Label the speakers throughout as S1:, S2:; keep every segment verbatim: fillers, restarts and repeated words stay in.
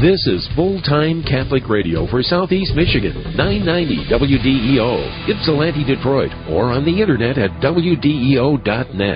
S1: This is full-time Catholic radio for Southeast Michigan, nine ninety W D E O, Ypsilanti, Detroit, or on the internet at W D E O dot net.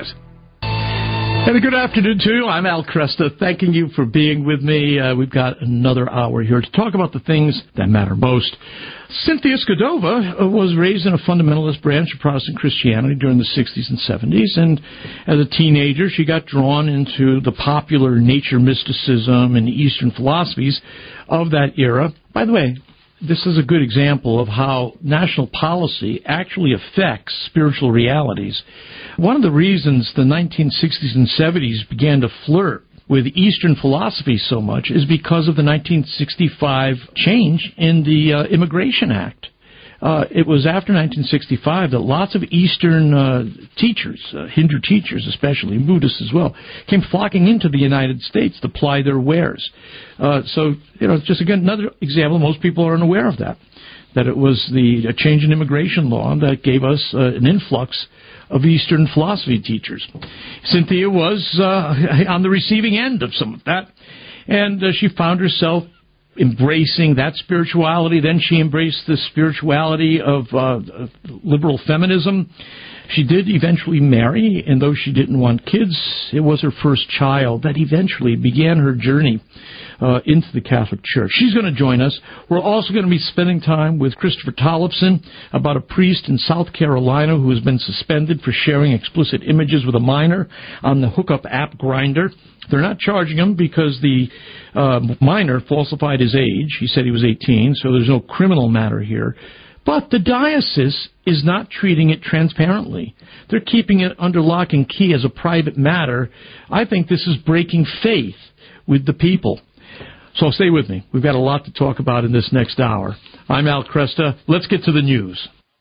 S2: And a good afternoon to you. I'm Al Kresta, thanking you for being with me. Uh, we've got another hour here to talk about the things that matter most. Cynthia Skidova was raised in a fundamentalist branch of Protestant Christianity during the sixties and seventies, and as a teenager, she got drawn into the popular nature mysticism and Eastern philosophies of that era. By the way, this is a good example of how national policy actually affects spiritual realities. One of the reasons the nineteen sixties and seventies began to flirt with Eastern philosophy so much is because of the nineteen sixty-five change in the uh, Immigration Act. Uh, it was after nineteen sixty-five that lots of Eastern uh, teachers, uh, Hindu teachers especially, Buddhists as well, came flocking into the United States to ply their wares. Uh, so, you know, just again, another example, most people aren't aware of that, that it was the a change in immigration law that gave us uh, an influx of Eastern philosophy teachers. Cynthia was uh, on the receiving end of some of that, and uh, she found herself embracing that spirituality. Then she embraced the spirituality of uh, liberal feminism. She did eventually marry, and though she didn't want kids, it was her first child that eventually began her journey uh, into the Catholic Church. She's going to join us. We're also going to be spending time with Christopher Tollefson about a priest in South Carolina who has been suspended for sharing explicit images with a minor on the hookup app Grindr. They're not charging him because the uh, minor falsified his age. He said he was eighteen, so there's no criminal matter here. But the diocese is not treating it transparently. They're keeping it under lock and key as a private matter. I think this is breaking faith with the people. So stay with me. We've got a lot to talk about in this next hour. I'm Al Kresta. Let's get to the news.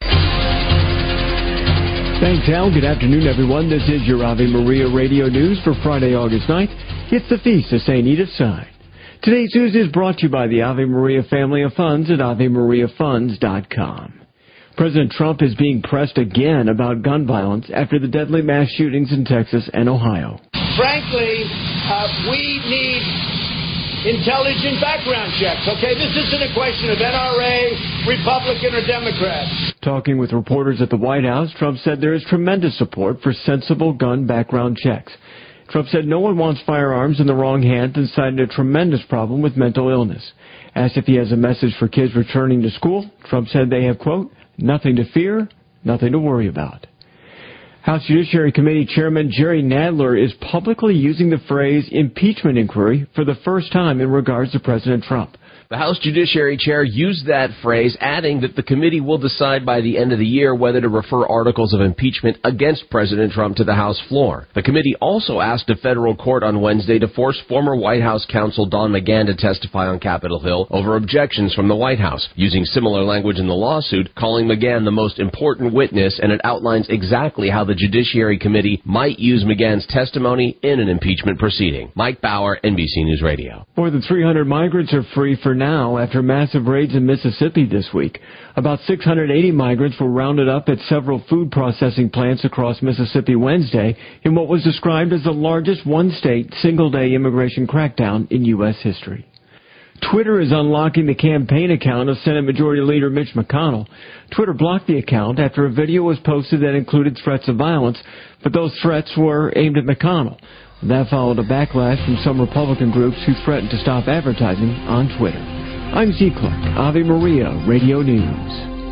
S3: Thanks, Al. Good afternoon, everyone. This is your Ave Maria Radio News for Friday, August ninth. It's the feast of Saint Edith's Sign. Today's news is brought to you by the Ave Maria family of funds at ave maria funds dot com. President Trump is being pressed again about gun violence after the deadly mass shootings in Texas and Ohio.
S4: Frankly, uh, we need intelligent background checks, okay? This isn't a question of N R A, Republican, or Democrat.
S3: Talking with reporters at the White House, Trump said there is tremendous support for sensible gun background checks. Trump said no one wants firearms in the wrong hands and cited a tremendous problem with mental illness. Asked if he has a message for kids returning to school, Trump said they have, quote, nothing to fear, nothing to worry about. House Judiciary Committee Chairman Jerry Nadler is publicly using the phrase impeachment inquiry for the first time in regards to President Trump.
S5: The House Judiciary Chair used that phrase, adding that the committee will decide by the end of the year whether to refer articles of impeachment against President Trump to the House floor. The committee also asked a federal court on Wednesday to force former White House counsel Don McGahn to testify on Capitol Hill over objections from the White House, using similar language in the lawsuit, calling McGahn the most important witness, and it outlines exactly how the Judiciary Committee might use McGahn's testimony in an impeachment proceeding. Mike Bauer, N B C News Radio.
S3: More than three hundred migrants are free for now after massive raids in Mississippi this week. About six hundred eighty migrants were rounded up at several food processing plants across Mississippi Wednesday in what was described as the largest one-state, single-day immigration crackdown in U S history. Twitter is unlocking the campaign account of Senate Majority Leader Mitch McConnell. Twitter blocked the account after a video was posted that included threats of violence, but those threats were aimed at McConnell. That followed a backlash from some Republican groups who threatened to stop advertising on Twitter. I'm Z. Clark, Ave Maria Radio News.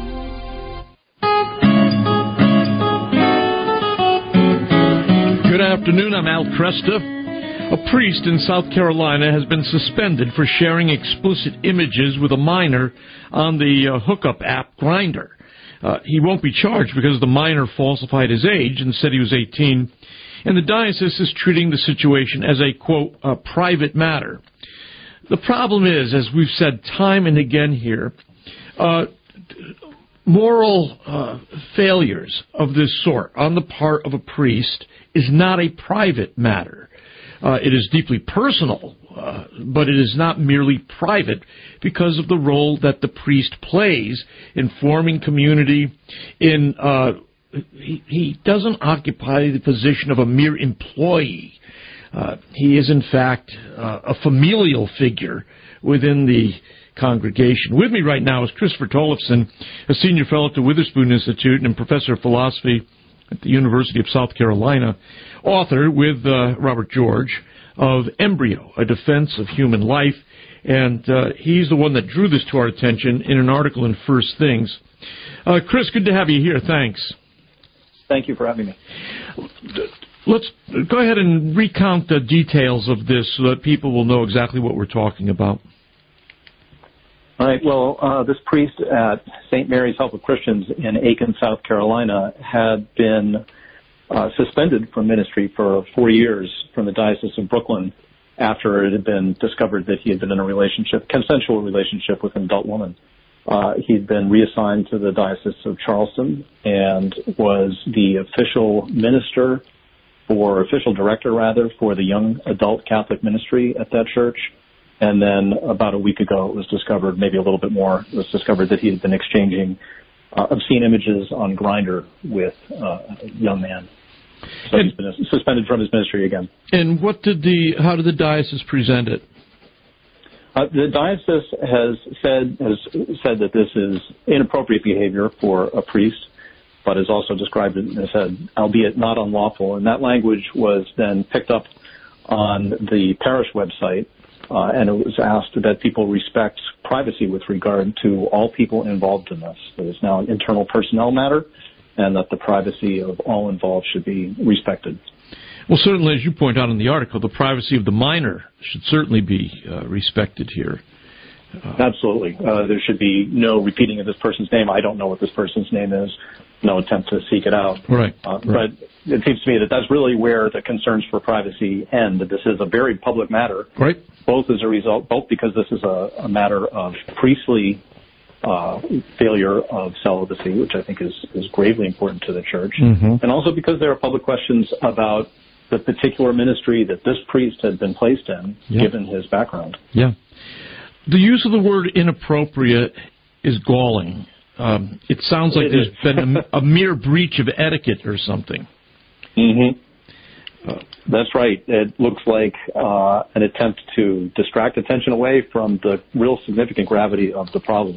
S2: Good afternoon, I'm Al Kresta. A priest in South Carolina has been suspended for sharing explicit images with a minor on the uh, hookup app Grindr. Uh, he won't be charged because the minor falsified his age and said he was eighteen. And the diocese is treating the situation as a, quote, a private matter. The problem is, as we've said time and again here, uh, moral uh, failures of this sort on the part of a priest is not a private matter. Uh, it is deeply personal, uh, but it is not merely private because of the role that the priest plays in forming community, in uh He, he doesn't occupy the position of a mere employee. Uh, he is, in fact, uh, a familial figure within the congregation. With me right now is Christopher Tollefson, a senior fellow at the Witherspoon Institute and professor of philosophy at the University of South Carolina, author with uh, Robert George of Embryo, A Defense of Human Life, and uh, he's the one that drew this to our attention in an article in First Things. Uh, Chris, good to have you here. Thanks.
S6: Thank you for having me.
S2: Let's go ahead and recount the details of this so that people will know exactly what we're talking about.
S6: All right. Well, uh, this priest at Saint Mary's Help of Christians in Aiken, South Carolina, had been uh, suspended from ministry for four years from the Diocese of Brooklyn after it had been discovered that he had been in a relationship, consensual relationship with an adult woman. Uh, he'd been reassigned to the Diocese of Charleston and was the official minister or official director, rather, for the young adult Catholic ministry at that church. And then about a week ago, it was discovered, maybe a little bit more, it was discovered that he had been exchanging uh, obscene images on Grindr with uh, a young man. So and, he's been suspended from his ministry again.
S2: And what did the, how did the diocese present it?
S6: Uh, the diocese has said has said that this is inappropriate behavior for a priest, but has also described it and said, albeit not unlawful. And that language was then picked up on the parish website. Uh, and it was asked that people respect privacy with regard to all people involved in this. It is now an internal personnel matter, and that the privacy of all involved should be respected.
S2: Well, certainly, as you point out in the article, the privacy of the minor should certainly be uh, respected here.
S6: Uh, Absolutely. Uh, there should be no repeating of this person's name. I don't know what this person's name is. No attempt to seek it out.
S2: Right.
S6: Uh,
S2: right.
S6: But it seems to me that that's really where the concerns for privacy end. This is a very public matter.
S2: Right.
S6: Both as a result, both because this is a, a matter of priestly uh, failure of celibacy, which I think is, is gravely important to the church,
S2: mm-hmm.
S6: and also because there are public questions about the particular ministry that this priest had been placed in, yeah. given his background.
S2: Yeah. The use of the word inappropriate is galling. Um, it sounds like it there's is. been a, a mere breach of etiquette or something.
S6: Mm-hmm. Uh, That's right. It looks like uh, an attempt to distract attention away from the real significant gravity of the problem.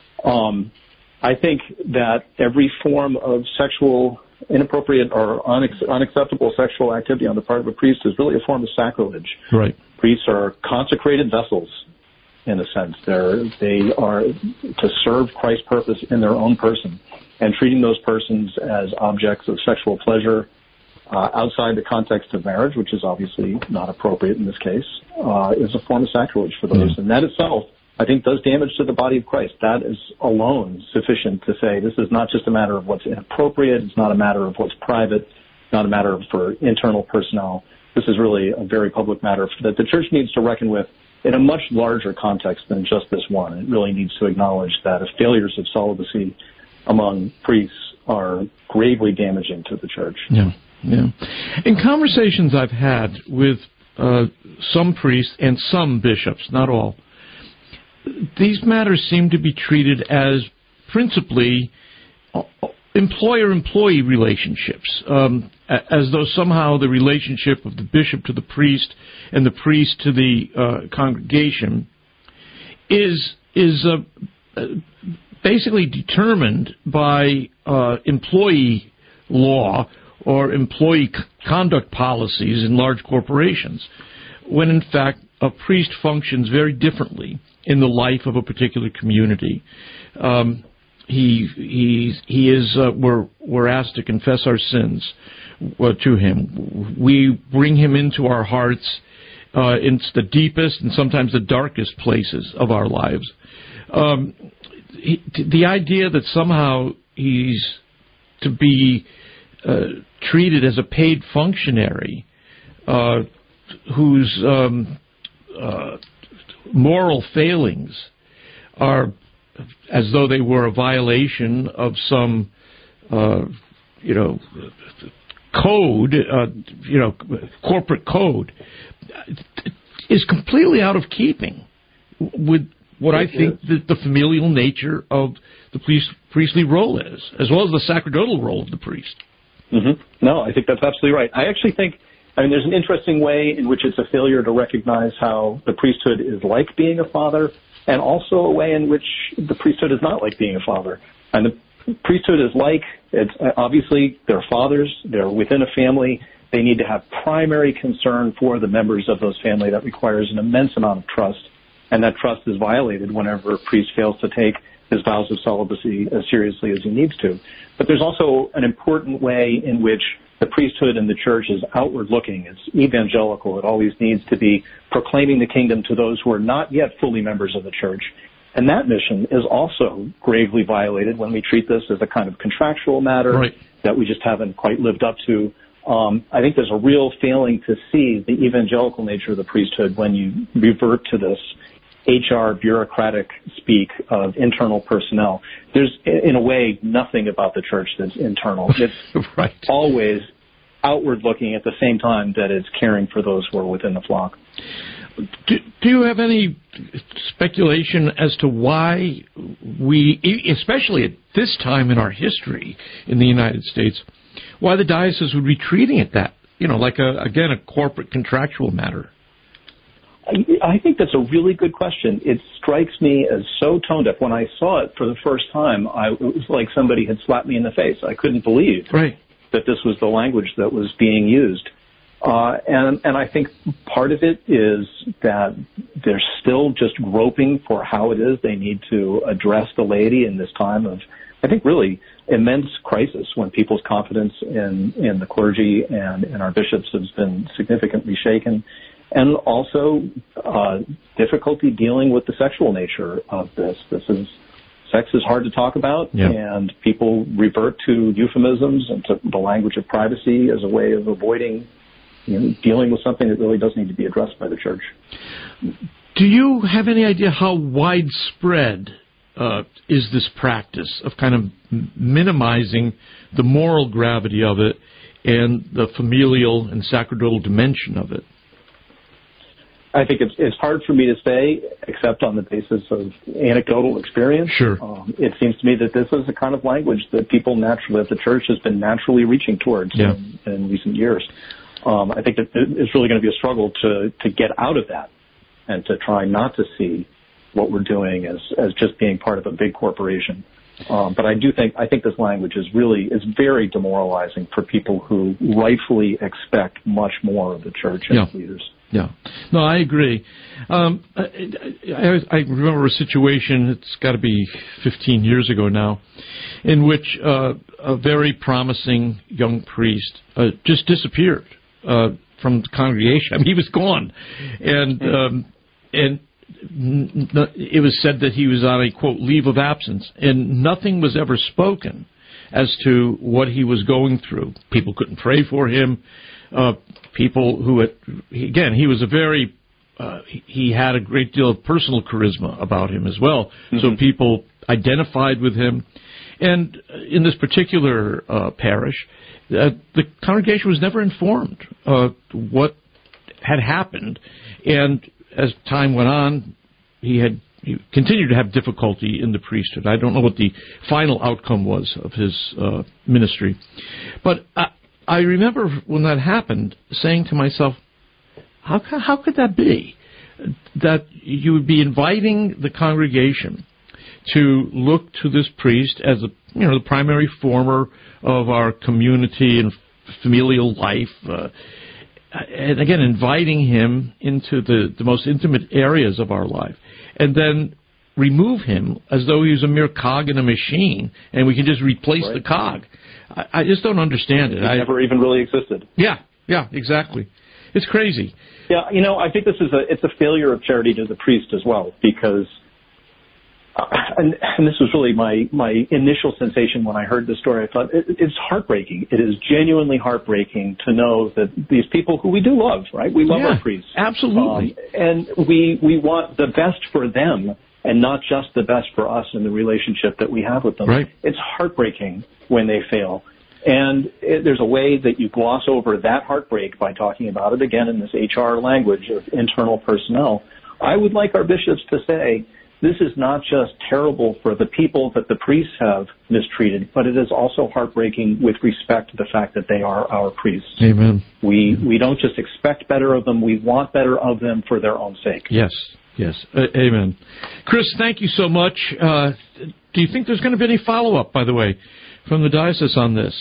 S6: Um, I think that every form of sexual inappropriate or unac- unacceptable sexual activity on the part of a priest is really a form of sacrilege.
S2: Right.
S6: Priests are consecrated vessels, in a sense. They're, they are to serve Christ's purpose in their own person, and treating those persons as objects of sexual pleasure uh, outside the context of marriage, which is obviously not appropriate in this case, uh, is a form of sacrilege for those. Mm. And that itself, I think, does damage to the body of Christ. That is alone sufficient to say this is not just a matter of what's inappropriate, it's not a matter of what's private, it's not a matter of for internal personnel. This is really a very public matter that the church needs to reckon with in a much larger context than just this one. It really needs to acknowledge that if failures of celibacy among priests are gravely damaging to the church.
S2: Yeah, yeah. In conversations I've had with uh, some priests and some bishops, not all, these matters seem to be treated as principally employer-employee relationships, um, as though somehow the relationship of the bishop to the priest and the priest to the uh, congregation is is uh, basically determined by uh, employee law or employee c- conduct policies in large corporations, when in fact a priest functions very differently in the life of a particular community. Um, He he he is. Uh, we're we're asked to confess our sins uh, to him. We bring him into our hearts, uh, into the deepest and sometimes the darkest places of our lives. Um, he, the idea that somehow he's to be uh, treated as a paid functionary, uh, whose um, uh, moral failings are as though they were a violation of some, uh, you know, code, uh, you know, corporate code, is completely out of keeping with what I think the, the familial nature of the priest, priestly role is, as well as the sacerdotal role of the priest.
S6: Mm-hmm. No, I think that's absolutely right. I actually think I mean, there's an interesting way in which it's a failure to recognize how the priesthood is like being a father, and also a way in which the priesthood is not like being a father. And the priesthood is like, it's obviously they're fathers, they're within a family, they need to have primary concern for the members of those family. That requires an immense amount of trust, and that trust is violated whenever a priest fails to take his vows of celibacy as seriously as he needs to. But there's also an important way in which the priesthood in the church is outward looking. It's evangelical. It always needs to be proclaiming the kingdom to those who are not yet fully members of the church. And that mission is also gravely violated when we treat this as a kind of contractual matter right. that we just haven't quite lived up to. Um, I think there's a real failing to see the evangelical nature of the priesthood when you revert to this H R bureaucratic speak of internal personnel. There's, in a way, nothing about the church that's internal. It's
S2: right.
S6: always outward looking at the same time that it's caring for those who are within the flock.
S2: Do, do you have any speculation as to why we, especially at this time in our history in the United States, why the diocese would be treating it that, you know, like, a, again, a corporate contractual matter?
S6: I think that's a really good question. It strikes me as so tone deaf. When I saw it for the first time, I, it was like somebody had slapped me in the face. I couldn't believe
S2: right.
S6: that this was the language that was being used. Uh, and, and I think part of it is that they're still just groping for how it is they need to address the laity in this time of, I think, really immense crisis when people's confidence in, in the clergy and in our bishops has been significantly shaken. And also uh, difficulty dealing with the sexual nature of this. This is sex is hard to talk about,
S2: yeah.
S6: and people revert to euphemisms and to the language of privacy as a way of avoiding, you know, dealing with something that really does need to be addressed by the church.
S2: Do you have any idea how widespread uh, is this practice of kind of minimizing the moral gravity of it and the familial and sacerdotal dimension of it?
S6: I think it's it's hard for me to say, except on the basis of anecdotal experience.
S2: Sure.
S6: Um, it seems to me that this is the kind of language that people naturally, that the church has been naturally reaching towards
S2: yeah.
S6: in, in recent years. Um, I think that it's really going to be a struggle to, to get out of that and to try not to see what we're doing as, as just being part of a big corporation. Um, but I do think, I think this language is really, is very demoralizing for people who rightfully expect much more of the church and
S2: yeah.
S6: its leaders.
S2: Yeah. No, I agree. Um, I, I, I remember a situation, it's got to be fifteen years ago now, in which uh, a very promising young priest uh, just disappeared uh, from the congregation. I mean, he was gone. And, um, and it was said that he was on a, quote, leave of absence, and nothing was ever spoken as to what he was going through. People couldn't pray for him. Uh, people who, had, again, he was a very, uh, he had a great deal of personal charisma about him as well. Mm-hmm. So people identified with him. And in this particular uh, parish, uh, the congregation was never informed uh, what had happened. And as time went on, he had he continued to have difficulty in the priesthood. I don't know what the final outcome was of his uh, ministry. But I, I remember when that happened saying to myself, how, how could that be? That you would be inviting the congregation to look to this priest as a, you know, the primary former of our community and familial life, uh, and again, inviting him into the, the most intimate areas of our life, and then remove him as though he was a mere cog in a machine, and we can just replace right. the cog. I, I just don't understand it.
S6: It
S2: I,
S6: never even really existed.
S2: Yeah, yeah, exactly. It's crazy.
S6: Yeah, you know, I think this is a it's a failure of charity to the priest as well, because, uh, and, and this was really my, my initial sensation when I heard the story. I thought, it, it's heartbreaking. It is genuinely heartbreaking to know that these people who we do love, right? We love
S2: yeah,
S6: our priests.
S2: Absolutely.
S6: Um, and we, we want the best for them and not just the best for us in the relationship that we have with them.
S2: Right.
S6: It's heartbreaking when they fail. And it, there's a way that you gloss over that heartbreak by talking about it again in this H R language of internal personnel. I would like our bishops to say this is not just terrible for the people that the priests have mistreated, but it is also heartbreaking with respect to the fact that they are our priests.
S2: Amen.
S6: We we don't just expect better of them, we want better of them for their own sake.
S2: Yes, yes. Uh, amen. Chris, thank you so much. Uh, do you think there's going to be any follow-up, by the way, from the diocese on this?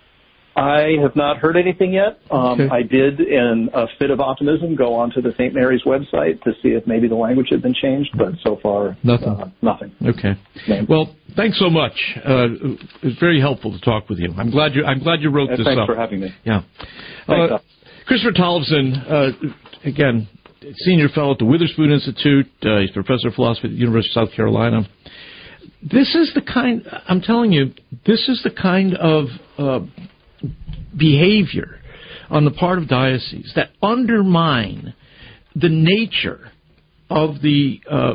S6: I have not heard anything yet. Um,
S2: okay.
S6: I did, in a fit of optimism, go onto the Saint Mary's website to see if maybe the language had been changed, but so far,
S2: nothing.
S6: Uh, nothing.
S2: Okay.
S6: No.
S2: Well, thanks so much. Uh, it was very helpful to talk with you. I'm glad you. I'm glad you wrote
S6: and
S2: this
S6: thanks
S2: up.
S6: Thanks for having me.
S2: Yeah.
S6: Thanks,
S2: uh, Christopher Tollefson, uh, again, senior fellow at the Witherspoon Institute. Uh, he's professor of philosophy at the University of South Carolina. This is the kind. I'm telling you, this is the kind of Uh, behavior on the part of dioceses that undermine the nature of the uh,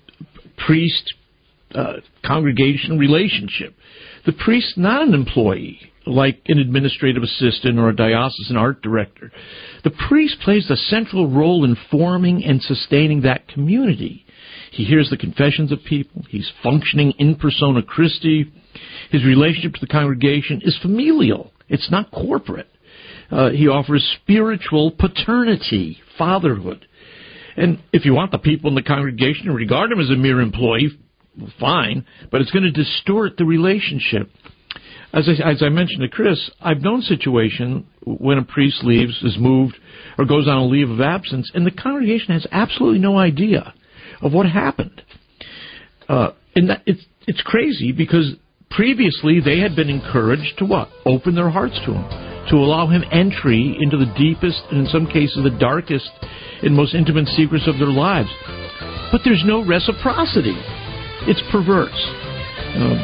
S2: priest-congregation uh, relationship. The priest's not an employee like an administrative assistant or a diocesan art director. The priest plays a central role in forming and sustaining that community. He hears the confessions of people. He's functioning in persona Christi. His relationship to the congregation is familial. It's not corporate. Uh, he offers spiritual paternity, fatherhood. And if you want the people in the congregation to regard him as a mere employee, well, fine, but it's going to distort the relationship. As I, as I mentioned to Chris, I've known situations when a priest leaves, is moved, or goes on a leave of absence, and the congregation has absolutely no idea of what happened. Uh, and that, it's, it's crazy because previously, they had been encouraged to what? Open their hearts to him, to allow him entry into the deepest, and in some cases the darkest and most intimate secrets of their lives. But there's no reciprocity. It's perverse. Um,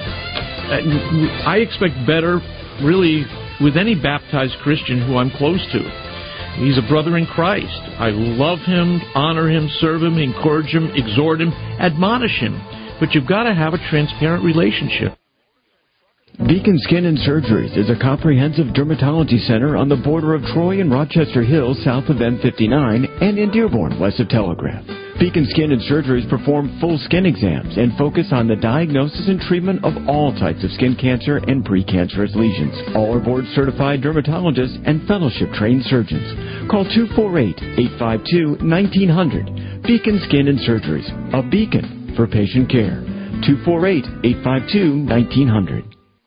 S2: I expect better, really, with any baptized Christian who I'm close to. He's a brother in Christ. I love him, honor him, serve him, encourage him, exhort him, admonish him. But you've got to have a transparent relationship.
S3: Beacon Skin and Surgeries is a comprehensive dermatology center on the border of Troy and Rochester Hills south of M fifty-nine and in Dearborn west of Telegraph. Beacon Skin and Surgeries perform full skin exams and focus on the diagnosis and treatment of all types of skin cancer and precancerous lesions. All are board-certified dermatologists and fellowship-trained surgeons. Call two four eight, eight five two, one nine zero zero. Beacon Skin and Surgeries, a beacon for patient care. two four eight, eight five two, one nine zero zero.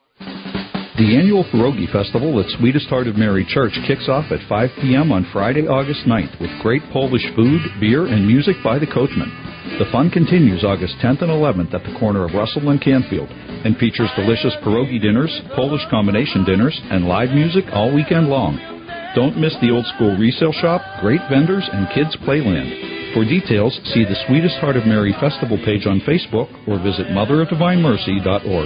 S7: The annual Pierogi Festival at Sweetest Heart of Mary Church kicks off at five p.m. on Friday, August ninth with great Polish food, beer, and music by the Coachman. The fun continues August tenth and eleventh at the corner of Russell and Canfield and features delicious pierogi dinners, Polish combination dinners, and live music all weekend long. Don't miss the old school resale shop, great vendors, and kids' playland. For details, see the Sweetest Heart of Mary Festival page on Facebook or visit mother of divine mercy dot org.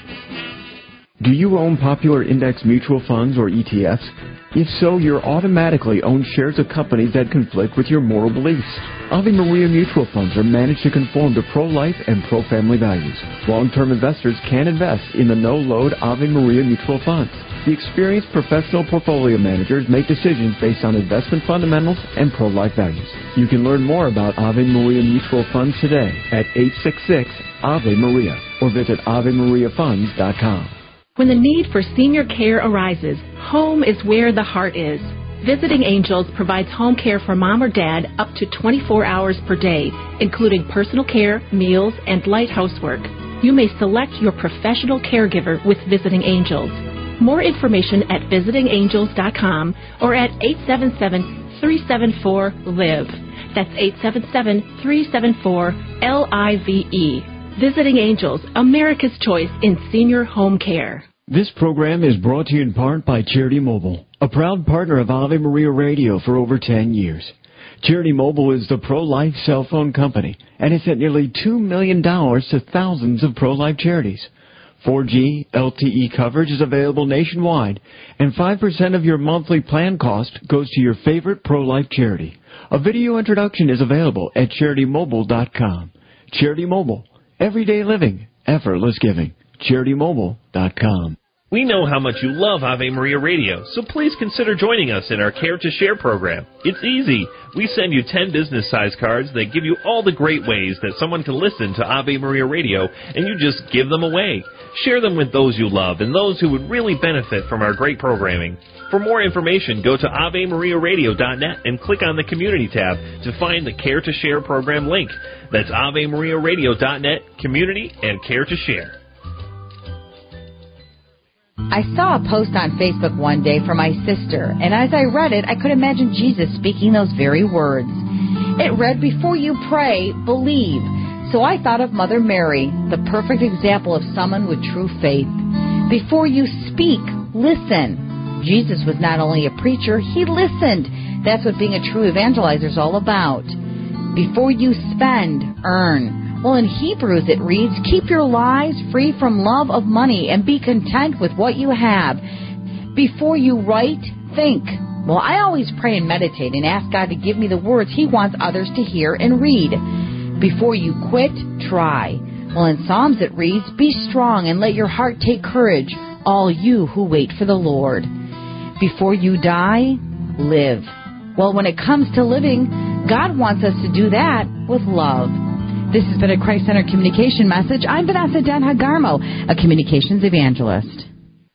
S3: Do you own popular index mutual funds or E T Fs? If so, you're automatically own shares of companies that conflict with your moral beliefs. Ave Maria mutual funds are managed to conform to pro-life and pro-family values. Long-term investors can invest in the no-load Ave Maria mutual funds. The experienced professional portfolio managers make decisions based on investment fundamentals and pro-life values. You can learn more about Ave Maria mutual funds today at eight six six, Ave Maria or visit ave maria funds dot com.
S8: When the need for senior care arises, home is where the heart is. Visiting Angels provides home care for mom or dad up to twenty-four hours per day, including personal care, meals, and light housework. You may select your professional caregiver with Visiting Angels. More information at visiting angels dot com or at eight seven seven, three seven four, L I V E. That's eight seven seven, three seven four, L I V E. Visiting Angels, America's choice in senior home care.
S3: This program is brought to you in part by Charity Mobile, a proud partner of Ave Maria Radio for over ten years. Charity Mobile is the pro-life cell phone company and has sent nearly two million dollars to thousands of pro-life charities. four G L T E coverage is available nationwide, and five percent of your monthly plan cost goes to your favorite pro-life charity. A video introduction is available at charity mobile dot com. Charity Mobile. Everyday living, effortless giving. charity mobile dot com.
S9: We know how much you love Ave Maria Radio, so please consider joining us in our Care to Share program. It's easy. We send you ten business-size cards that give you all the great ways that someone can listen to Ave Maria Radio, and you just give them away. Share them with those you love and those who would really benefit from our great programming. For more information, go to ave maria radio dot net and click on the Community tab to find the Care to Share program link. That's ave maria radio dot net, Community, and Care to Share.
S10: I saw a post on Facebook one day from my sister, and as I read it, I could imagine Jesus speaking those very words. It read, "Before you pray, believe." So I thought of Mother Mary, the perfect example of someone with true faith. Before you speak, listen. Jesus was not only a preacher, he listened. That's what being a true evangelizer is all about. Before you spend, earn. Well, in Hebrews it reads, "Keep your lives free from love of money and be content with what you have." Before you write, think. Well, I always pray and meditate and ask God to give me the words he wants others to hear and read. Before you quit, try. Well, in Psalms it reads, "Be strong and let your heart take courage, all you who wait for the Lord." Before you die, live. Well, when it comes to living, God wants us to do that with love. This has been a Christ-Centered Communication message. I'm Vanessa Denha-Garmo, a communications evangelist.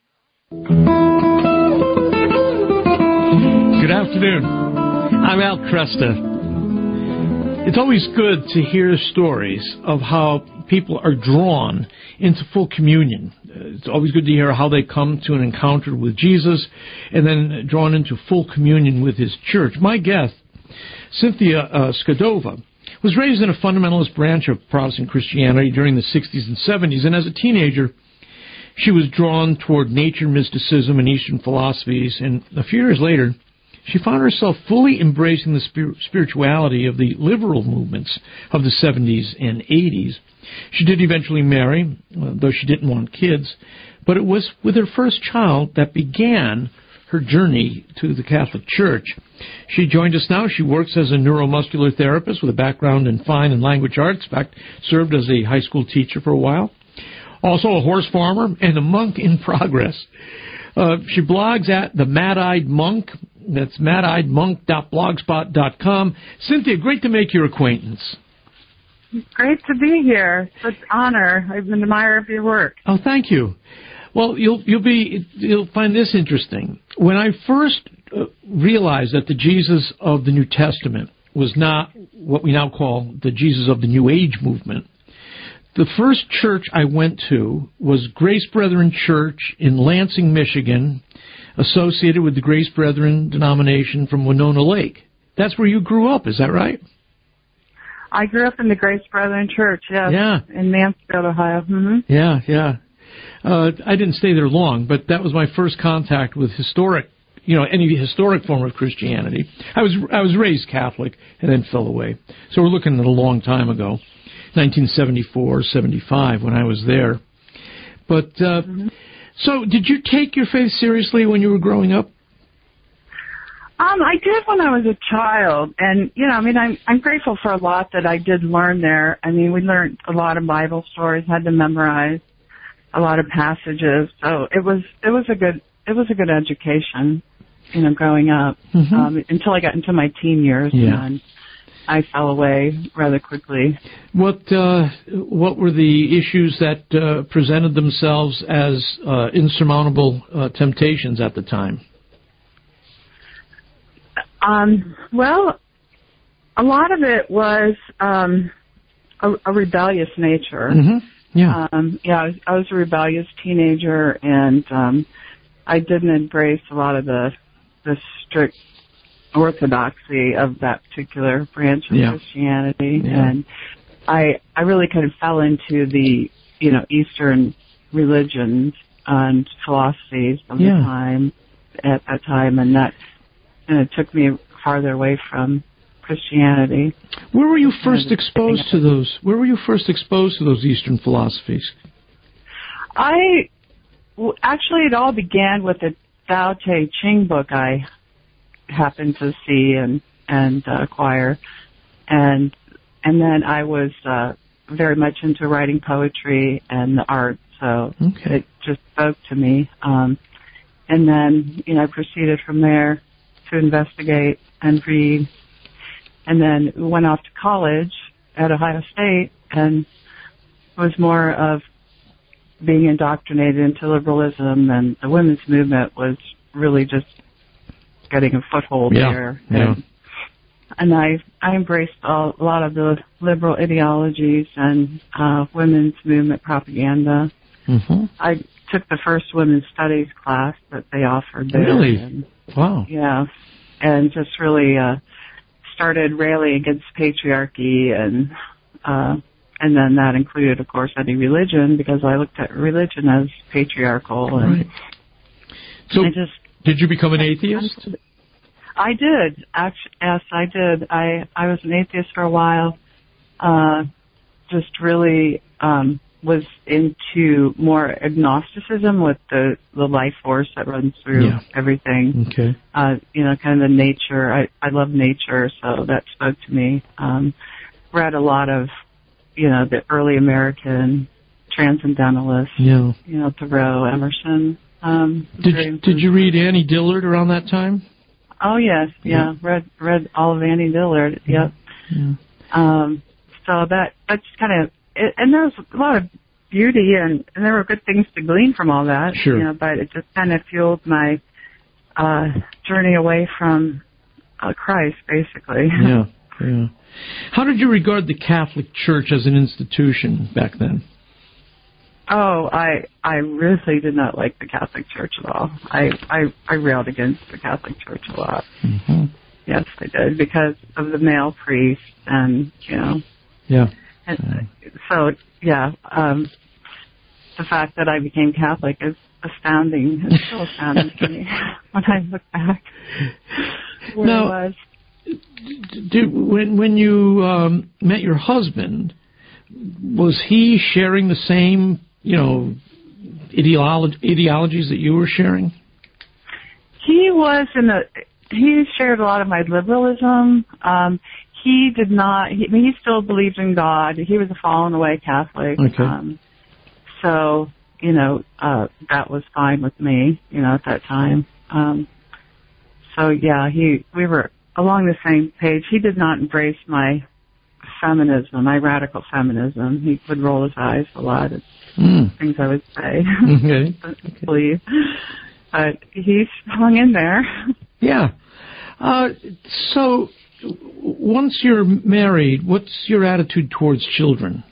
S2: Good afternoon. I'm Al Cresta. It's always good to hear stories of how people are drawn into full communion. It's always good to hear how they come to an encounter with Jesus and then drawn into full communion with his church. My guest, Cynthia uh, Skidova, was raised in a fundamentalist branch of Protestant Christianity during the sixties and seventies, and as a teenager, she was drawn toward nature mysticism and Eastern philosophies, and a few years later, she found herself fully embracing the spir- spirituality of the liberal movements of the seventies and eighties. She did eventually marry, though she didn't want kids, but it was with her first child that began her journey to the Catholic Church. She joined us now. She works as a neuromuscular therapist with a background in fine and language arts. In fact, served as a high school teacher for a while. Also a horse farmer and a monk in progress. Uh, she blogs at the Mad-Eyed Monk. That's mad eyed monk dot blogspot dot com. Cynthia, great to make your acquaintance.
S11: Great to be here. It's an honor. I've been an admirer of your work.
S2: Oh, thank you. Well, you'll you'll be you'll find this interesting. When I first uh, realized that the Jesus of the New Testament was not what we now call the Jesus of the New Age movement, the first church I went to was Grace Brethren Church in Lansing, Michigan, associated with the Grace Brethren denomination from Winona Lake. That's where you grew up, is that right?
S11: I grew up in the Grace Brethren Church, yes,
S2: yeah.
S11: in Mansfield, Ohio. Mm-hmm.
S2: Yeah, yeah. Uh, I didn't stay there long, but that was my first contact with historic, you know, any historic form of Christianity. I was I was raised Catholic and then fell away. So we're looking at a long time ago, nineteen seventy-four, seventy-five, when I was there. But uh, mm-hmm. So did you take your faith seriously when you were growing up?
S11: Um, I did when I was a child, and you know, I mean, I'm I'm grateful for a lot that I did learn there. I mean, we learned a lot of Bible stories, had to memorize a lot of passages, so it was it was a good it was a good education, you know, growing up mm-hmm. um, until I got into my teen years,
S2: yeah.
S11: and I fell away rather quickly.
S2: What uh, what were the issues that uh, presented themselves as uh, insurmountable uh, temptations at the time?
S11: Um, well, a lot of it was um, a, a rebellious nature.
S2: Mm-hmm. Yeah.
S11: Um, yeah, I was, I was a rebellious teenager, and um, I didn't embrace a lot of the the strict orthodoxy of that particular branch of
S2: yeah.
S11: Christianity,
S2: yeah.
S11: and I I really kind of fell into the you know Eastern religions and philosophies of
S2: yeah.
S11: the time at that time, and that and it took me farther away from Christianity.
S2: Where were you first exposed to those? Where were you first exposed to those Eastern philosophies?
S11: I well, actually it all began with a Tao Te Ching book I happened to see and and uh, acquire, and and then I was uh, very much into writing poetry and the arts so
S2: okay.
S11: it just spoke to me. Um, and then, you know, I proceeded from there to investigate and read, and then went off to college at Ohio State, and was more of being indoctrinated into liberalism, and the women's movement was really just getting a foothold
S2: yeah.
S11: there.
S2: Yeah.
S11: And, and I I embraced a lot of the liberal ideologies and uh, women's movement propaganda.
S2: Mm-hmm.
S11: I took the first women's studies class that they offered there.
S2: Really?
S11: And,
S2: wow.
S11: yeah, and just really uh, started railing against patriarchy, and uh, and then that included, of course, any religion, because I looked at religion as patriarchal. And
S2: right. So,
S11: I just,
S2: did you become an atheist?
S11: I did. Actually, yes, I did. I I was an atheist for a while. Uh, just really um, was into more agnosticism with the the life force that runs through
S2: yeah.
S11: everything.
S2: Okay.
S11: Uh, you know, kind of the nature. I I love nature, so that spoke to me. Um, read a lot of, you know, the early American transcendentalists.
S2: Yeah.
S11: You know, Thoreau, Emerson. Um,
S2: did you, did you read Annie Dillard around that time?
S11: Oh yes, yeah. yeah. Read read all of Annie Dillard. Yep.
S2: Yeah.
S11: Um, so that that's kind of, and there was a lot of beauty, and, and there were good things to glean from all that.
S2: Sure.
S11: You know, but it just kind of fueled my uh, journey away from uh, Christ, basically.
S2: Yeah. Yeah. How did you regard the Catholic Church as an institution back then?
S11: Oh, I I really did not like the Catholic Church at all. I I, I railed against the Catholic Church a lot.
S2: Mm-hmm.
S11: Yes, I did, because of the male priests, and you know.
S2: Yeah.
S11: And so yeah, um, the fact that I became Catholic is astounding. It's still astounding to me when I look back where
S2: now,
S11: I was.
S2: Did, when when you um, met your husband, was he sharing the same, you know, ideolo- ideologies that you were sharing?
S11: He was in the. He shared a lot of my liberalism. Um, he did not. He, I mean, he still believed in God. He was a fallen away Catholic.
S2: Okay.
S11: Um, so you know, uh, that was fine with me. You know, at that time. Um, so yeah, he. We were along the same page. He did not embrace my feminism, my radical feminism. He would roll his eyes a lot at
S2: mm.
S11: things I would say.
S2: Okay.
S11: okay. Believe. But he hung in there.
S2: Yeah. Uh, so, once you're married, what's your attitude towards children?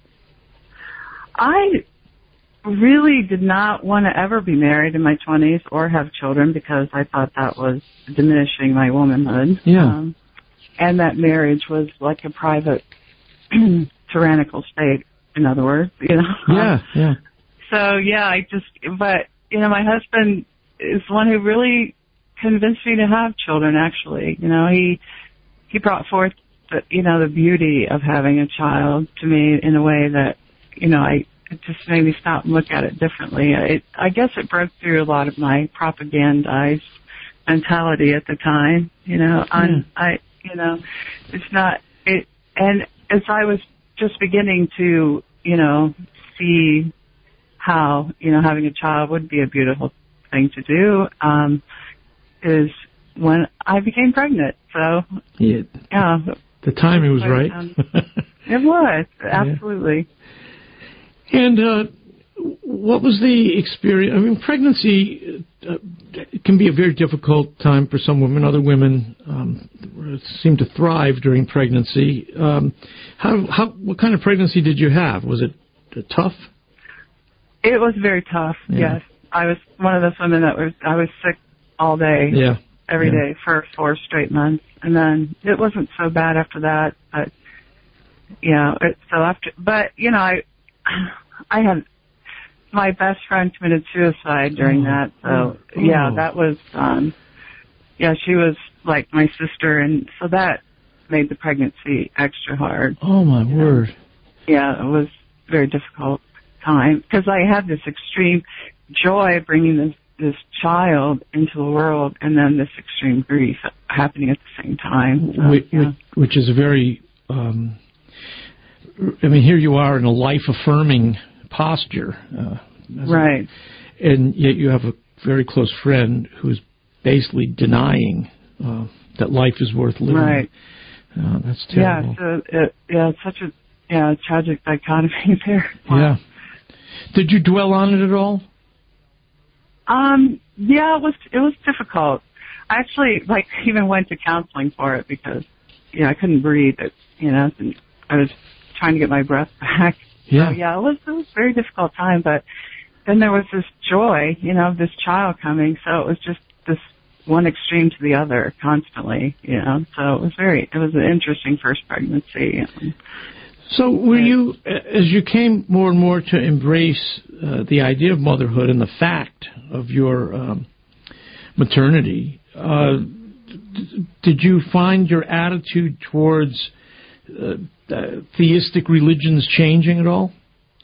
S11: I really did not want to ever be married in my twenties or have children, because I thought that was diminishing my womanhood.
S2: Yeah.
S11: Um, and that marriage was like a private tyrannical state, in other words, you know.
S2: Yeah, yeah.
S11: So, yeah, I just, but, you know, my husband is one who really convinced me to have children, actually. You know, he, he brought forth the, you know, the beauty of having a child to me in a way that, you know, I, it just made me stop and look at it differently. It, I guess it broke through a lot of my propagandized mentality at the time, you know, on, I, you know, it's not, it, and as I was just beginning to, you know, see how, you know, having a child would be a beautiful thing to do, um, is when I became pregnant. So,
S2: yeah,
S11: yeah
S2: the timing was right.
S11: Um, it was, absolutely.
S2: And uh, what was the experience? I mean, pregnancy uh, can be a very difficult time for some women. Other women um, seem to thrive during pregnancy. Um, how, how, what kind of pregnancy did you have? Was it uh, tough?
S11: It was very tough. Yeah. Yes, I was one of those women that was. I was sick all day.
S2: Yeah.
S11: Every
S2: yeah.
S11: day for four straight months, and then it wasn't so bad after that. But you know, it, so after, but you know, I. I had my best friend committed suicide during oh, that, so oh. yeah, that was um yeah, she was like my sister, and so that made the pregnancy extra hard.
S2: Oh my you word.
S11: know? Yeah, it was a very difficult time, because I had this extreme joy bringing this this child into the world, and then this extreme grief happening at the same time. So,
S2: which,
S11: yeah.
S2: which is a very um I mean, here you are in a life-affirming posture. Uh,
S11: right.
S2: A, and yet you have a very close friend who's basically denying uh, that life is worth living.
S11: Right.
S2: Uh, that's terrible.
S11: Yeah, so it, yeah, it's such a yeah tragic dichotomy there. Wow.
S2: Yeah. Did you dwell on it at all?
S11: Um. Yeah, it was it was difficult. I actually like even went to counseling for it because you know I couldn't breathe. It, you know, and I was trying to get my breath back.
S2: Yeah.
S11: So, yeah, it was it was a very difficult time, but then there was this joy, you know, of this child coming. So it was just this one extreme to the other constantly, you know. So it was very, it was an interesting first pregnancy.
S2: So were you, as you came more and more to embrace uh, the idea of motherhood and the fact of your um, maternity, uh, d- did you find your attitude towards uh, uh, theistic religions changing at all?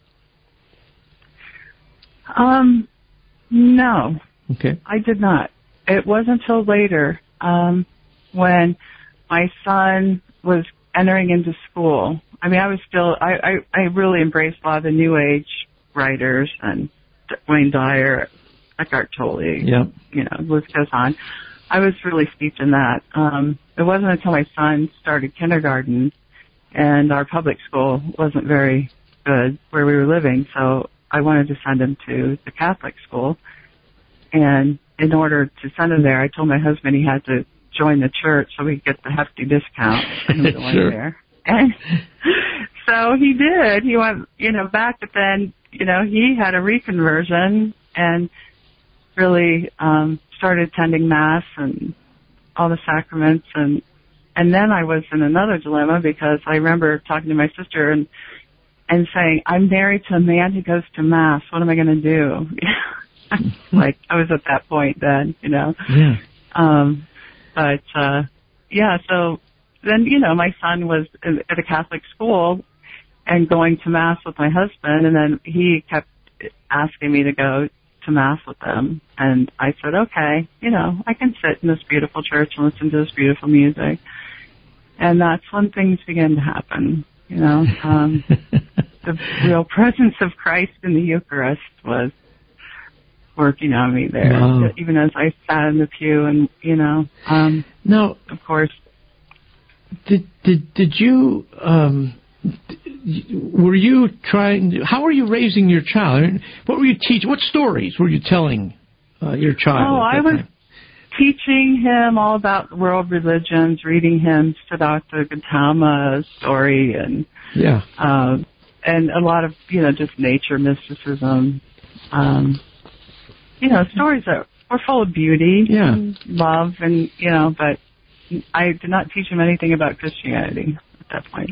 S11: Um, no.
S2: Okay.
S11: I did not. It wasn't until later, um, when my son was entering into school. I mean, I was still, I, I, I really embraced a lot of the New Age writers and Wayne Dyer, Eckhart Tolle,
S2: yeah.
S11: you know, the list goes on. I was really steeped in that. Um, it wasn't until my son started kindergarten and our public school wasn't very good where we were living, so I wanted to send him to the Catholic school. And in order to send him there, I told my husband he had to join the church so we could get the hefty discount for him going
S2: sure.
S11: there. And so he did. He went, you know, back, but then, you know, he had a reconversion and really um started attending Mass and all the sacraments. And and then I was in another dilemma because I remember talking to my sister and and saying, I'm married to a man who goes to Mass. What am I going to do? Like, I was at that point then, you know.
S2: Yeah.
S11: Um, but, uh, yeah, so then, you know, my son was at a Catholic school and going to Mass with my husband, and then he kept asking me to go to Mass with them. And I said, okay, you know, I can sit in this beautiful church and listen to this beautiful music. And that's when things began to happen, you know. Um, the real presence of Christ in the Eucharist was working on me there,
S2: wow.
S11: even as I sat in the pew, and you know, um,
S2: now
S11: of course,
S2: did did did you um, were you trying? How were you raising your child? I mean, what were you teaching? What stories were you telling uh, your child?
S11: Oh, I was
S2: time?
S11: teaching him all about world religions, reading him Siddhartha Gautama's story, and
S2: yeah,
S11: uh, and a lot of you know just nature mysticism. Um, You know, stories that were full of beauty
S2: yeah.
S11: and love, and, you know, but I did not teach him anything about Christianity at that point.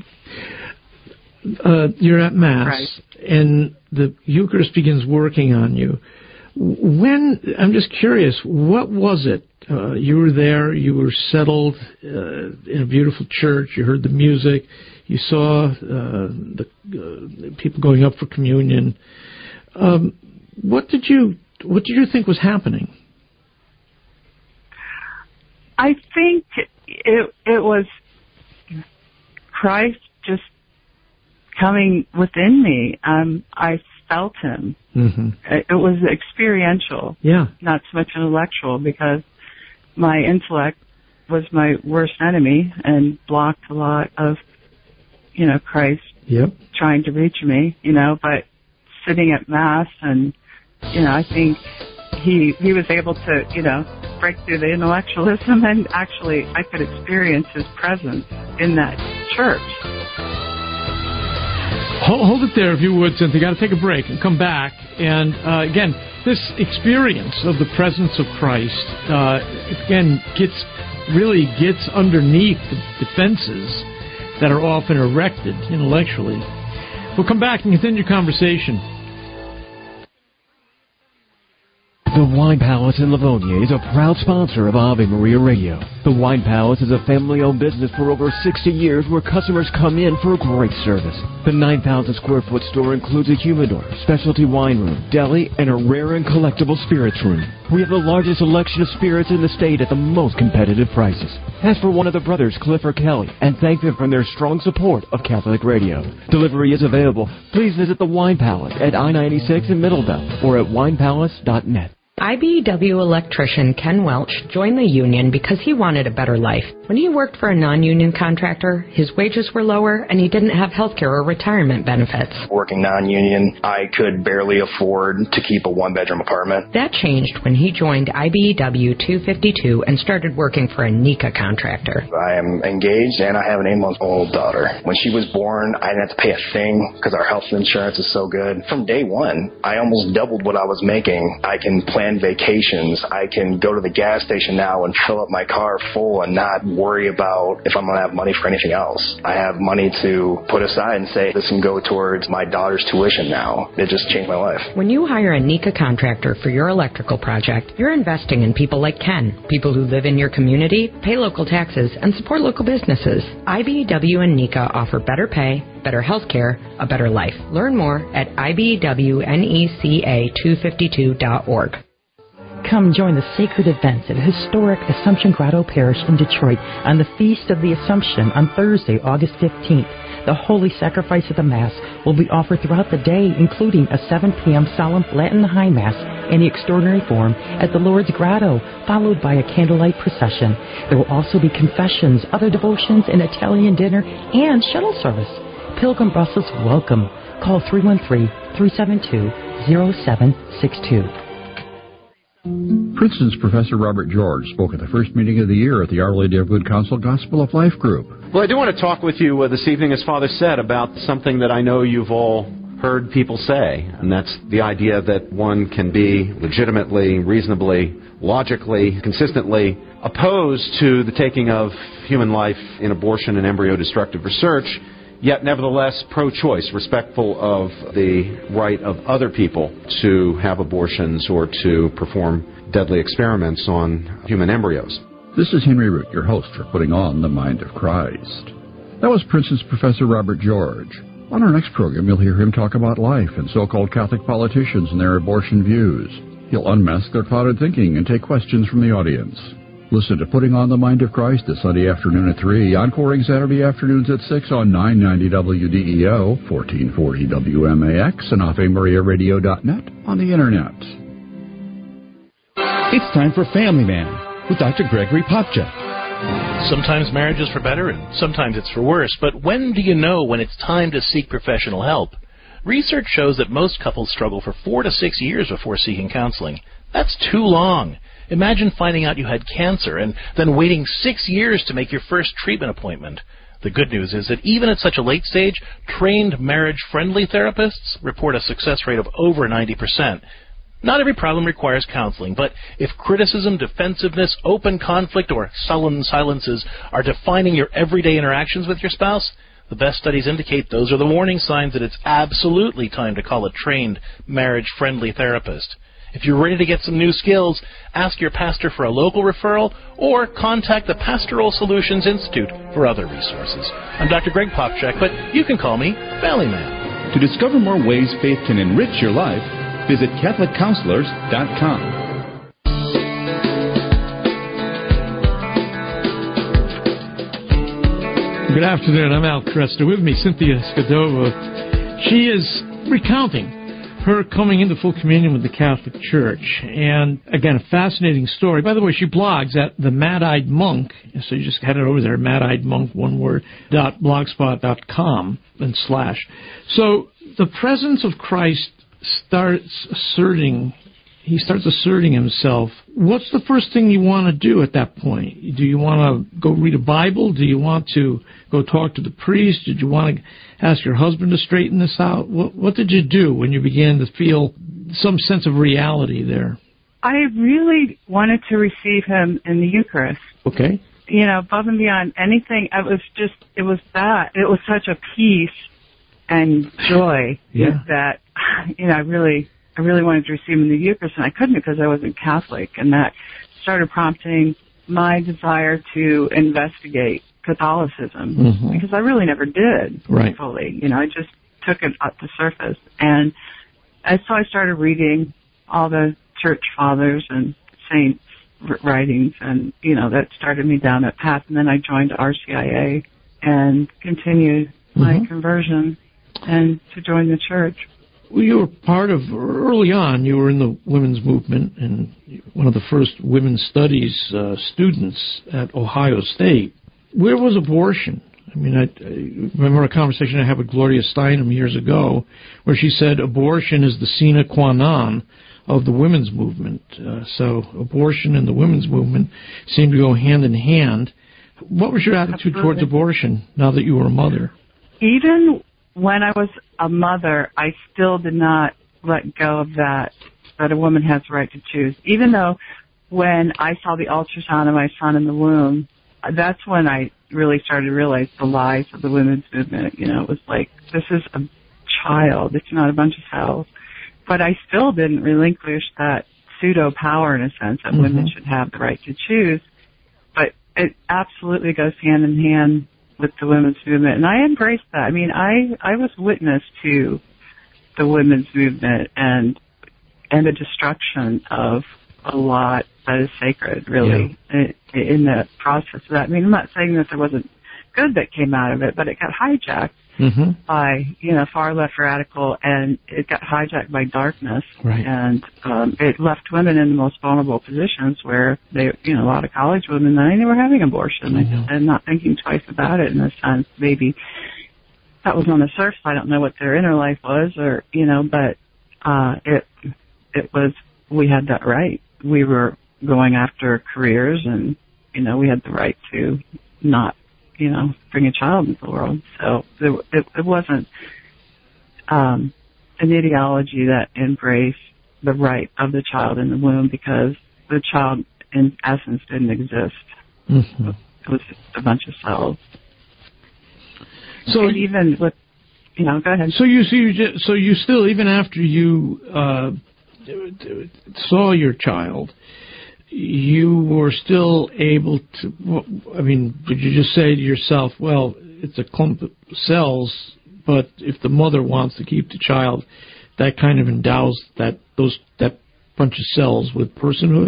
S2: Uh, you're at Mass,
S11: right.
S2: and the Eucharist begins working on you. When, I'm just curious, what was it? Uh, you were there, you were settled uh, in a beautiful church, you heard the music, you saw uh, the uh, people going up for communion. Um, what did you... What did you think was happening?
S11: I think it it was Christ just coming within me. Um, I felt him.
S2: Mm-hmm.
S11: It, it was experiential,
S2: yeah,
S11: not so much intellectual, because my intellect was my worst enemy and blocked a lot of, you know, Christ
S2: yep.
S11: trying to reach me. You know, but sitting at Mass and you know, I think he he was able to, you know, break through the intellectualism, and actually I could experience his presence in that church.
S2: Hold, hold it there, if you would, Cynthia. Got to take a break and come back. And uh, again, this experience of the presence of Christ, uh, again, gets really gets underneath the defenses that are often erected intellectually. We'll come back and continue conversation.
S12: The Wine Palace in Livonia is a proud sponsor of Ave Maria Radio. The Wine Palace is a family-owned business for over sixty years where customers come in for a great service. The nine thousand square foot store includes a humidor, specialty wine room, deli, and a rare and collectible spirits room. We have the largest selection of spirits in the state at the most competitive prices. Ask for one of the brothers, Cliff or Kelly, and thank them for their strong support of Catholic Radio. Delivery is available. Please visit the Wine Palace at I ninety-six in Middlebelt or at wine palace dot net.
S13: I B E W electrician Ken Welch joined the union because he wanted a better life. When he worked for a non-union contractor, his wages were lower and he didn't have health care or retirement benefits.
S14: Working non-union, I could barely afford to keep a one-bedroom apartment.
S13: That changed when he joined I B E W two fifty-two and started working for a NECA contractor.
S14: I am engaged and I have an eight-month-old daughter. When she was born, I didn't have to pay a thing because our health insurance is so good. From day one, I almost doubled what I was making. I can plan vacations. I can go to the gas station now and fill up my car full and not worry about if I'm going to have money for anything else. I have money to put aside and say this can go towards my daughter's tuition now. It just changed my life.
S13: When you hire a NECA contractor for your electrical project, you're investing in people like Ken, people who live in your community, pay local taxes, and support local businesses. I B E W and NECA offer better pay, better health care, a better life. Learn more at I B E W neca two fifty-two dot org.
S15: Come join the sacred events at historic Assumption Grotto Parish in Detroit on the Feast of the Assumption on Thursday, August fifteenth. The Holy Sacrifice of the Mass will be offered throughout the day, including a seven p.m. solemn Latin High Mass in the extraordinary form at the Lord's Grotto, followed by a candlelight procession. There will also be confessions, other devotions, an Italian dinner, and shuttle service. Pilgrim buses welcome. Call three one three, three seven two, zero seven six two.
S7: Princeton's Professor Robert George spoke at the first meeting of the year at the Our Lady of Good Counsel Gospel of Life group.
S16: Well, I do want to talk with you uh, this evening, as Father said, about something that I know you've all heard people say, and that's the idea that one can be legitimately, reasonably, logically, consistently opposed to the taking of human life in abortion and embryo-destructive research, yet nevertheless pro-choice, respectful of the right of other people to have abortions or to perform deadly experiments on human embryos.
S7: This is Henry Root, your host for Putting On the Mind of Christ. That was Princeton's Professor Robert George. On our next program, you'll hear him talk about life and so-called Catholic politicians and their abortion views. He'll unmask their clouded thinking and take questions from the audience. Listen to Putting On the Mind of Christ this Sunday afternoon at three, encoring Saturday afternoons at six on nine ninety W D E O, fourteen forty W M A X, and Ave Maria Radio dot net on the Internet.
S17: It's time for Family Man with Doctor Gregory Popcak.
S18: Sometimes marriage is for better and sometimes it's for worse, but when do you know when it's time to seek professional help? Research shows that most couples struggle for four to six years before seeking counseling. That's too long. Imagine finding out you had cancer and then waiting six years to make your first treatment appointment. The good news is that even at such a late stage, trained marriage-friendly therapists report a success rate of over ninety percent. Not every problem requires counseling, but if criticism, defensiveness, open conflict, or sullen silences are defining your everyday interactions with your spouse, the best studies indicate those are the warning signs that it's absolutely time to call a trained marriage-friendly therapist. If you're ready to get some new skills, ask your pastor for a local referral or contact the Pastoral Solutions Institute for other resources. I'm Doctor Greg Popcak, but you can call me Family Man.
S17: To discover more ways faith can enrich your life, visit Catholic Counselors dot com.
S2: Good afternoon. I'm Al Kresta. With me, Cynthia Skidova. She is recounting her coming into full communion with the Catholic Church. And, again, a fascinating story. By the way, she blogs at the Mad-Eyed Monk. So you just head it over there, Mad-Eyed Monk, one word, dot blogspot dot com and slash. So the presence of Christ starts asserting, he starts asserting himself. What's the first thing you want to do at that point? Do you want to go read a Bible? Do you want to go talk to the priest? Did you want to ask your husband to straighten this out? What, what did you do when you began to feel some sense of reality there?
S11: I really wanted to receive him in the Eucharist.
S2: Okay.
S11: You know, above and beyond anything, it was just, it was that. It was such a peace and joy
S2: yeah.
S11: that, you know, I really... I really wanted to receive him in the Eucharist, and I couldn't because I wasn't Catholic, and that started prompting my desire to investigate Catholicism,
S2: mm-hmm.
S11: because I really never did
S2: right.
S11: fully. You know, I just took it up the surface, and, and so I started reading all the church fathers and saints' writings, and, you know, that started me down that path. And then I joined R C I A and continued my
S2: Mm-hmm.
S11: conversion and to join the church.
S2: Well, you were part of, early on, you were in the women's movement and one of the first women's studies uh, students at Ohio State. Where was abortion? I mean, I, I remember a conversation I had with Gloria Steinem years ago where she said abortion is the sine qua non of the women's movement. Uh, so abortion and the women's movement seem to go hand in hand. What was your attitude
S11: Absolutely.
S2: towards abortion now that you were a mother?
S11: Even when I was a mother, I still did not let go of that, that a woman has the right to choose. Even though when I saw the ultrasound of my son in the womb, that's when I really started to realize the lies of the women's movement. You know, it was like, this is a child. It's not a bunch of cells. But I still didn't relinquish that pseudo power, in a sense, that
S2: Mm-hmm.
S11: women should have the right to choose. But it absolutely goes hand in hand with the women's movement, and I embraced that. I mean, I I was witness to the women's movement and and the destruction of a lot that is sacred, really, in, in the process of that. I mean, I'm not saying that there wasn't good that came out of it, but it got hijacked
S2: Mm-hmm.
S11: by, you know, far left radical, and it got hijacked by darkness.
S2: Right.
S11: And um, it left women in the most vulnerable positions where they, you know, a lot of college women, they were having abortion and not thinking twice about it in a sense. Maybe that was on the surface. I don't know what their inner life was, or, you know, but uh, it it was, we had that right. We were going after careers, and, you know, we had the right to not, you know, bring a child into the world. So it, it, it wasn't um, an ideology that embraced the right of the child in the womb, because the child, in essence, didn't exist.
S2: Mm-hmm.
S11: It was just a bunch of cells.
S2: So
S11: and even with, you know, go ahead.
S2: So you, so you, ju- so you still, even after you uh, saw your child, you were still able to, I mean, did you just say to yourself, well, it's a clump of cells, but if the mother wants to keep the child, that kind of endows that those that bunch of cells with personhood?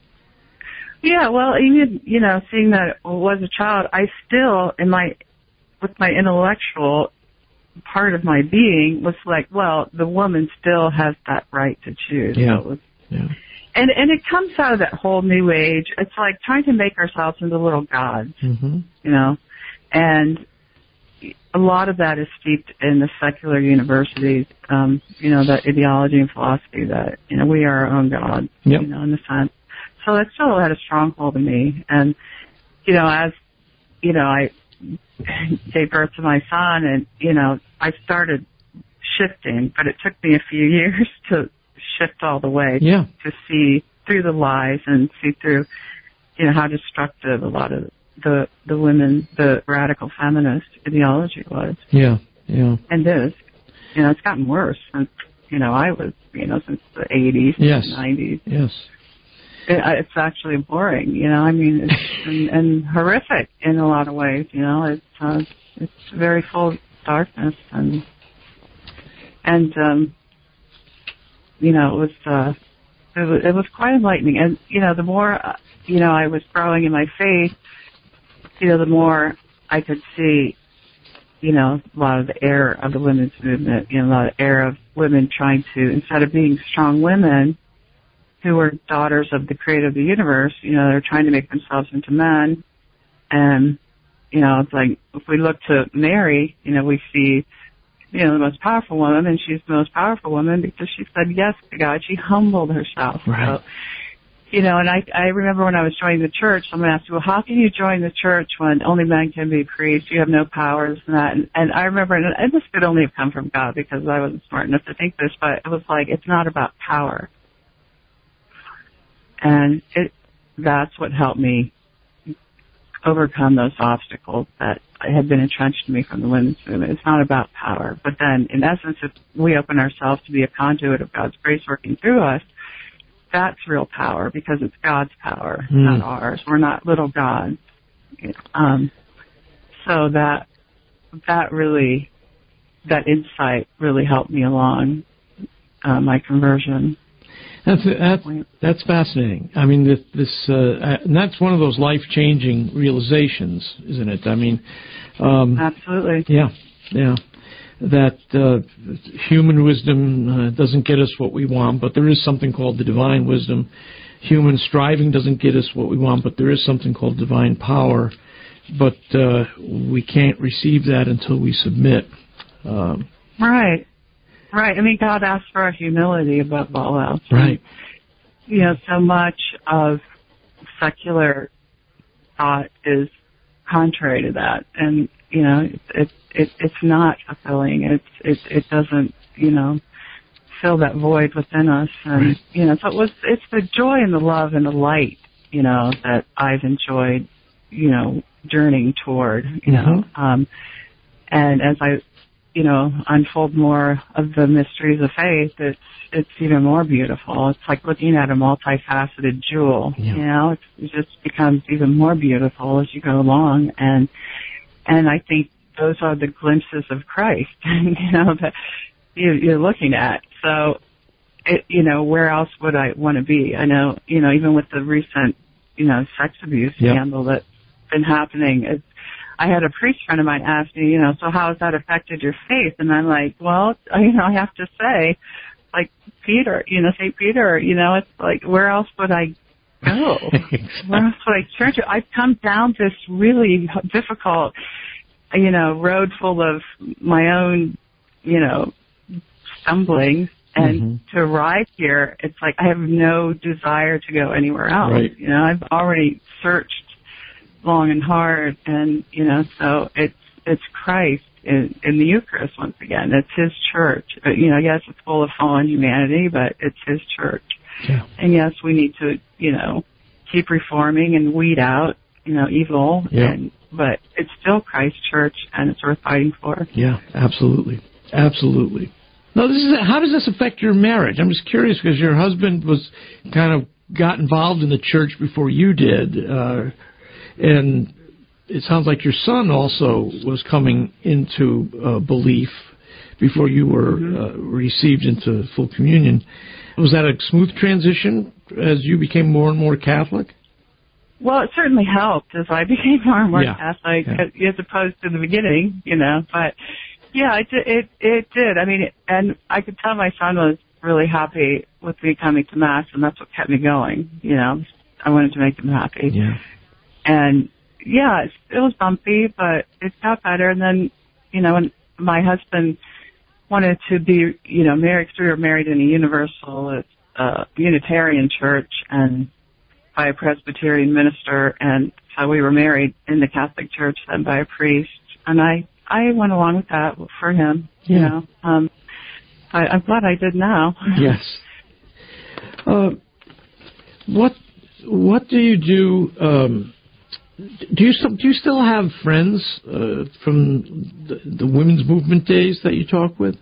S11: Yeah, well, even, you know, seeing that it was a child, I still, in my, with my intellectual part of my being, was like, well, the woman still has that right to choose.
S2: Yeah.
S11: So it was,
S2: yeah.
S11: And and it comes out of that whole new age. It's like trying to make ourselves into little gods,
S2: Mm-hmm.
S11: you know. And a lot of that is steeped in the secular universities, um, you know, that ideology and philosophy that, you know, we are our own gods,
S2: Yep.
S11: you know, in a sense. So that still had a stronghold in me. And, you know, as, you know, I gave birth to my son, and, you know, I started shifting, but it took me a few years to shift all the way
S2: Yeah.
S11: to see through the lies and see through, you know, how destructive a lot of the the women, the radical feminist ideology was.
S2: Yeah, yeah.
S11: And is. You know, it's gotten worse since, you know, I was, you know, since the eighties,
S2: Yes.
S11: nineties.
S2: Yes.
S11: It, it's actually boring, you know, I mean, it's, and, and horrific in a lot of ways, you know, it's, uh, it's very full of darkness, and, and, um, you know, it was, uh, it was, it was quite enlightening. And, you know, the more, uh, you know, I was growing in my faith, you know, the more I could see, you know, a lot of the error of the women's movement, you know, a lot of error of women trying to, instead of being strong women who were daughters of the creator of the universe, you know, they're trying to make themselves into men. And, you know, it's like, if we look to Mary, you know, we see, you know, the most powerful woman, and she's the most powerful woman because she said yes to God. She humbled herself.
S2: Right.
S11: So, you know, and I I remember when I was joining the church, someone asked me, well, how can you join the church when only men can be priests? You have no powers and that. And, and I remember, and, and this could only have come from God because I wasn't smart enough to think this, but it was like, it's not about power. And it that's what helped me overcome those obstacles that had been entrenched in me from the women's movement. It's not about power. But then, in essence, if we open ourselves to be a conduit of God's grace working through us, that's real power, because it's God's power,
S2: Mm.
S11: not ours. We're not little gods. Um, so that that really, that insight really helped me along uh, my conversion.
S2: That's that's that's fascinating. I mean, this, this uh, and that's one of those life-changing realizations, isn't it? I mean, um,
S11: absolutely.
S2: Yeah, yeah. That uh, human wisdom uh, doesn't get us what we want, but there is something called the divine wisdom. Human striving doesn't get us what we want, but there is something called divine power. But uh, we can't receive that until we submit. Um,
S11: right. Right. I mean, God asks for our humility above all else.
S2: Right.
S11: You know, so much of secular thought is contrary to that, and you know, it it, it it's not fulfilling. It's it it doesn't you know fill that void within us, and right. you know, so it was it's the joy and the love and the light, you know, that I've enjoyed, you know, journeying toward, you know,
S2: mm-hmm.
S11: um, and as I you know, unfold more of the mysteries of faith, it's it's even more beautiful. It's like looking at a multifaceted jewel.
S2: Yeah.
S11: You know, it's, it just becomes even more beautiful as you go along, and and I think those are the glimpses of Christ, you know, that you, you're looking at. So, it, you know, where else would I want to be? I know, you know, even with the recent, you know, sex abuse
S2: yep.
S11: scandal that's been happening, it's, I had a priest friend of mine ask me, you know, so how has that affected your faith? And I'm like, well, you know, I have to say, like Peter, you know, Saint Peter, you know, it's like, where else would I go?
S2: Exactly.
S11: Where else would I turn to? I've come down this really difficult, you know, road full of my own, you know, stumblings. And
S2: mm-hmm.
S11: to arrive here, it's like I have no desire to go anywhere else.
S2: Right.
S11: You know, I've already searched long and hard, and you know, so it's it's Christ in, in the Eucharist once again. It's His church. But, you know, yes, it's full of fallen humanity, but it's His church.
S2: Yeah.
S11: And yes, we need to, you know, keep reforming and weed out, you know, evil.
S2: Yeah.
S11: And but it's still Christ's church, and it's worth fighting for.
S2: Yeah, absolutely, absolutely. Now, this is how does this affect your marriage? I'm just curious because your husband was kind of got involved in the church before you did. Uh, And it sounds like your son also was coming into uh, belief before you were
S11: mm-hmm.
S2: uh, received into full communion. Was that a smooth transition as you became more and more Catholic?
S11: Well, it certainly helped as I became more and more
S2: yeah.
S11: Catholic,
S2: yeah.
S11: as opposed to the beginning, you know. But yeah, it it it did. I mean, it, and I could tell my son was really happy with me coming to Mass, and that's what kept me going. You know, I wanted to make him happy.
S2: Yeah.
S11: And yeah, it, it was bumpy, but it got better. And then, you know, when my husband wanted to be, you know, married, because we were married in a universal, uh, Unitarian church and by a Presbyterian minister. And so we were married in the Catholic Church then by a priest. And I, I went along with that for him,
S2: yeah.
S11: you know. Um, I, I'm glad I did now.
S2: Yes. Uh, what, what do you do, um, Do you still do you still have friends uh, from the, the women's movement days that you talk with?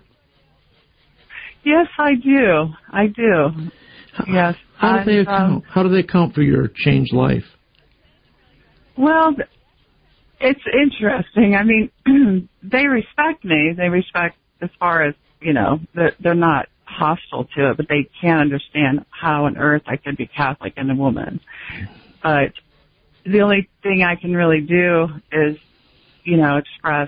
S11: Yes, I do. I do. Yes.
S2: How do they
S11: and,
S2: account?
S11: Um,
S2: how do they account for your changed life?
S11: Well, it's interesting. I mean, they respect me. They respect as far as, you know, they're, they're not hostile to it, but they can't understand how on earth I could be Catholic and a woman. But the only thing I can really do is, you know, express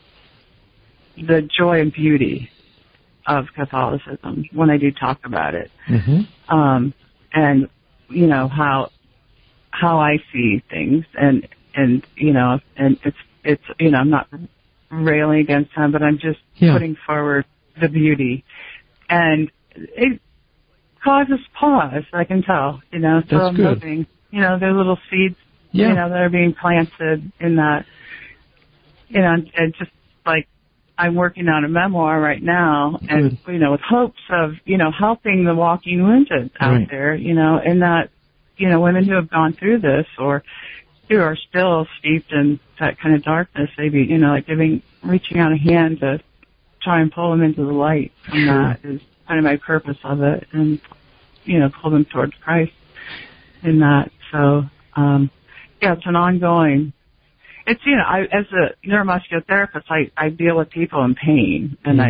S11: the joy and beauty of Catholicism when I do talk about it.
S2: Mm-hmm.
S11: Um, and, you know, how, how I see things and, and, you know, and it's, it's, you know, I'm not railing against them, but I'm just
S2: yeah.
S11: putting forward the beauty. And it causes pause, I can tell, you know, so
S2: That's
S11: I'm
S2: good.
S11: hoping, you know, there are little seeds,
S2: yeah.
S11: you know, that are being planted in that, you know, and, and just like I'm working on a memoir right now and, good. you know, with hopes of, you know, helping the walking wounded out
S2: right.
S11: there, you know, and that, you know, women who have gone through this or who are still steeped in that kind of darkness, maybe, you know, like giving, reaching out a hand to try and pull them into the light from
S2: sure.
S11: that is kind of my purpose of it and, you know, pull them towards Christ in that. So, um, yeah, it's an ongoing, it's, you know, I, as a neuromuscular therapist, I, I deal with people in pain and mm. I,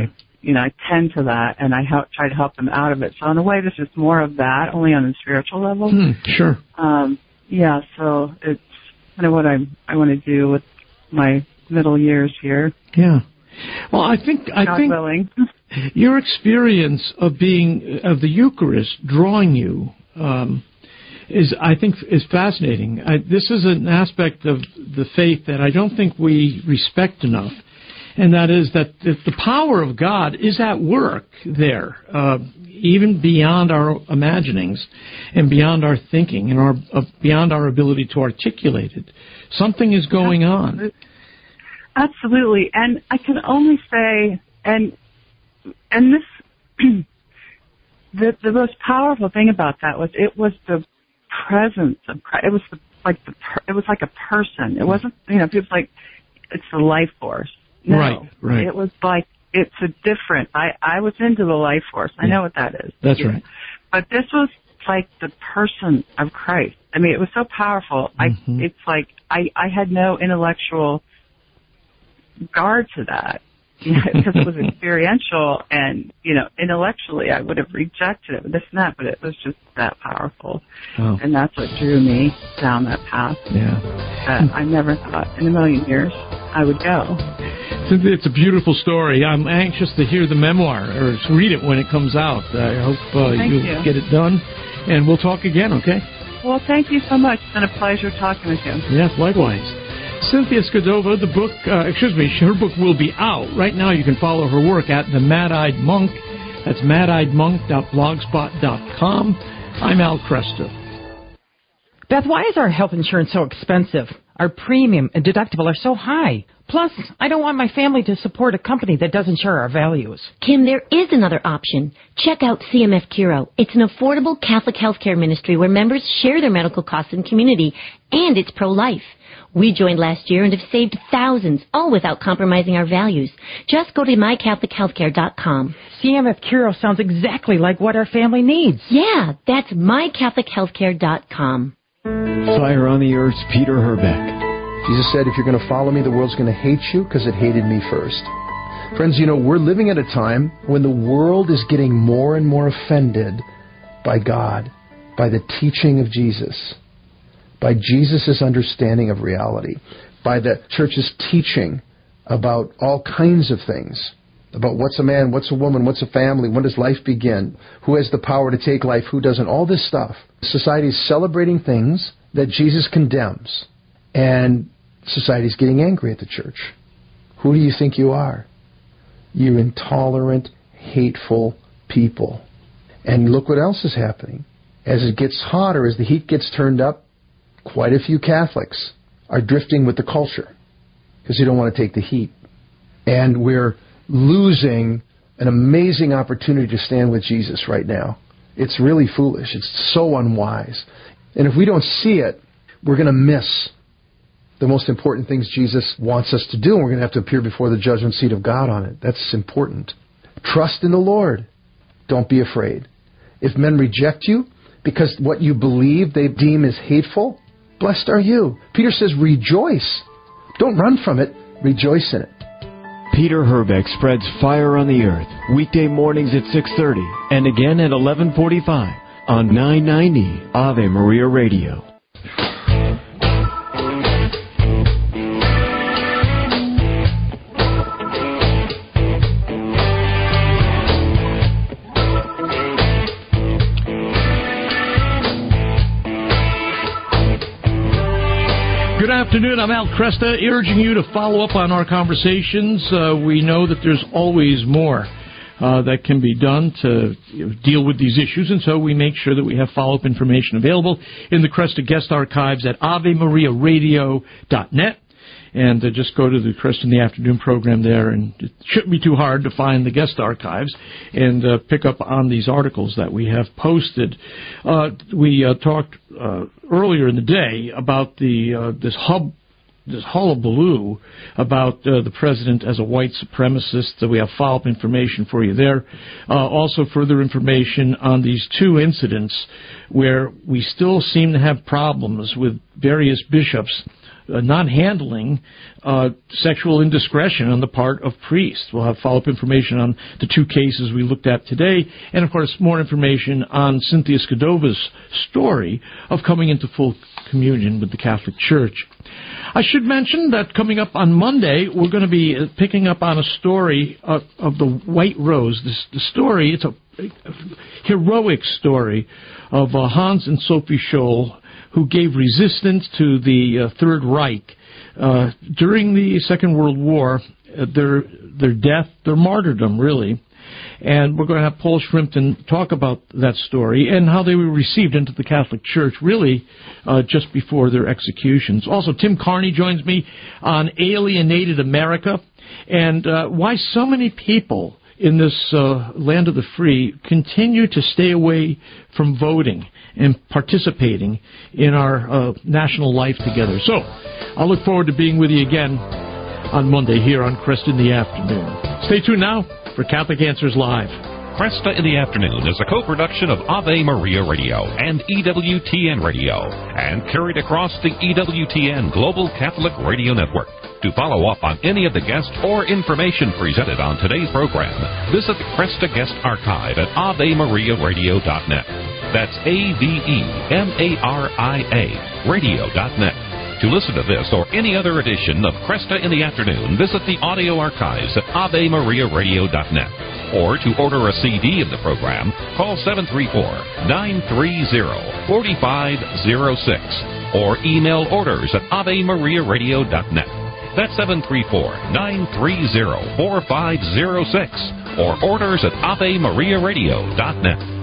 S11: you know, I tend to that, and I help, try to help them out of it. So in a way, this is more of that, only on a spiritual level.
S2: Hmm, sure.
S11: Um, yeah, so it's kind of what I I want to do with my middle years here.
S2: Yeah. Well, I think I
S11: God
S2: think
S11: willing.
S2: your experience of being of the Eucharist drawing you um, is, I think, is fascinating. I, this is an aspect of the faith that I don't think we respect enough, and that is that the, the power of God is at work there, uh, even beyond our imaginings and beyond our thinking and our uh, beyond our ability to articulate it. Something is going on.
S11: Absolutely, and I can only say, and and this, the the most powerful thing about that was it was the presence of Christ. It was the, like the it was like a person. It wasn't, you know, people like it's the life force. No,
S2: right, right.
S11: It was like it's a different. I I was into the life force. I know what that is.
S2: That's right.
S11: But this was like the person of Christ. I mean, it was so powerful.
S2: Mm-hmm.
S11: I it's like I I had no intellectual guard to that, you know, because it was experiential, and you know, intellectually I would have rejected it, this and that, but it was just that powerful,
S2: oh.
S11: and that's what drew me down that path.
S2: Yeah,
S11: that I never thought in a million years I would go.
S2: It's a beautiful story. I'm anxious to hear the memoir or read it when it comes out. I hope uh, you'll
S11: you.
S2: get it done, and we'll talk again. Okay?
S11: Well, thank you so much. It's been a pleasure talking with you.
S2: Yes, likewise. Cynthia Skidova, the book, uh, excuse me, her book will be out. Right now you can follow her work at The Mad-Eyed Monk. That's mad eyed monk dot blogspot dot com. I'm Al Kresta.
S15: Beth, why is our health insurance so expensive? Our premium and deductible are so high. Plus, I don't want my family to support a company that doesn't share our values.
S19: Kim, there is another option. Check out C M F Curo. It's an affordable Catholic healthcare ministry where members share their medical costs in community, and it's pro-life. We joined last year and have saved thousands, all without compromising our values. Just go to my catholic healthcare dot com.
S15: C M F Curo sounds exactly like what our family needs.
S19: Yeah, that's my catholic healthcare dot com.
S12: Fire on the Earth's Peter Herbeck.
S20: Jesus said, if you're going to follow me, the world's going to hate you because it hated me first. Friends, you know, we're living at a time when the world is getting more and more offended by God, by the teaching of Jesus, by Jesus' understanding of reality, by the church's teaching about all kinds of things, about what's a man, what's a woman, what's a family, when does life begin, who has the power to take life, who doesn't, all this stuff. Society is celebrating things that Jesus condemns, and society is getting angry at the church. Who do you think you are? You intolerant, hateful people. And look what else is happening. As it gets hotter, as the heat gets turned up, quite a few Catholics are drifting with the culture because they don't want to take the heat. And we're losing an amazing opportunity to stand with Jesus right now. It's really foolish. It's so unwise. And if we don't see it, we're going to miss the most important things Jesus wants us to do, and we're going to have to appear before the judgment seat of God on it. That's important. Trust in the Lord. Don't be afraid. If men reject you because what you believe they deem as hateful, blessed are you. Peter says, rejoice. Don't run from it. Rejoice in it.
S12: Peter Herbeck spreads fire on the earth weekday mornings at six thirty and again at eleven forty-five on nine ninety Ave Maria Radio.
S2: Good afternoon. I'm Al Kresta, urging you to follow up on our conversations. Uh, we know that there's always more uh, that can be done to you know, deal with these issues, and so we make sure that we have follow-up information available in the Kresta guest archives at ave maria radio dot net. And uh, just go to the Kresta in the Afternoon program there, and it shouldn't be too hard to find the guest archives and uh, pick up on these articles that we have posted. Uh, we uh, talked uh, earlier in the day about the uh, this hub, this hullabaloo about uh, the president as a white supremacist. So we have follow-up information for you there. Uh, also, further information on these two incidents where we still seem to have problems with various bishops uh, not handling uh, sexual indiscretion on the part of priests. We'll have follow-up information on the two cases we looked at today, and, of course, more information on Cynthia Skadova's story of coming into full communion with the Catholic Church. I should mention that coming up on Monday, we're going to be picking up on a story of, of the White Rose. This the story, it's a, a heroic story of uh, Hans and Sophie Scholl, who gave resistance to the uh, Third Reich uh, during the Second World War. Uh, their their death, their martyrdom, really. And we're going to have Paul Shrimpton talk about that story and how they were received into the Catholic Church, really, uh, just before their executions. Also, Tim Carney joins me on Alienated America and uh, why so many people in this uh, land of the free continue to stay away from voting and participating in our uh, national life together. So, I look forward to being with you again on Monday here on Cresta in the Afternoon. Stay tuned now for Catholic Answers Live.
S21: Cresta in the Afternoon is a co-production of Ave Maria Radio and E W T N Radio and carried across the E W T N Global Catholic Radio Network. To follow up on any of the guests or information presented on today's program, visit the Cresta Guest Archive at ave maria radio dot net. That's A V E M A R I A radio dot net. To listen to this or any other edition of Cresta in the Afternoon, visit the audio archives at ave maria radio dot net. Or to order a C D of the program, call seven three four, nine three zero, four five zero six or email orders at ave maria radio dot net. That's seven three four, nine three zero, four five zero six or orders at ave maria radio dot net.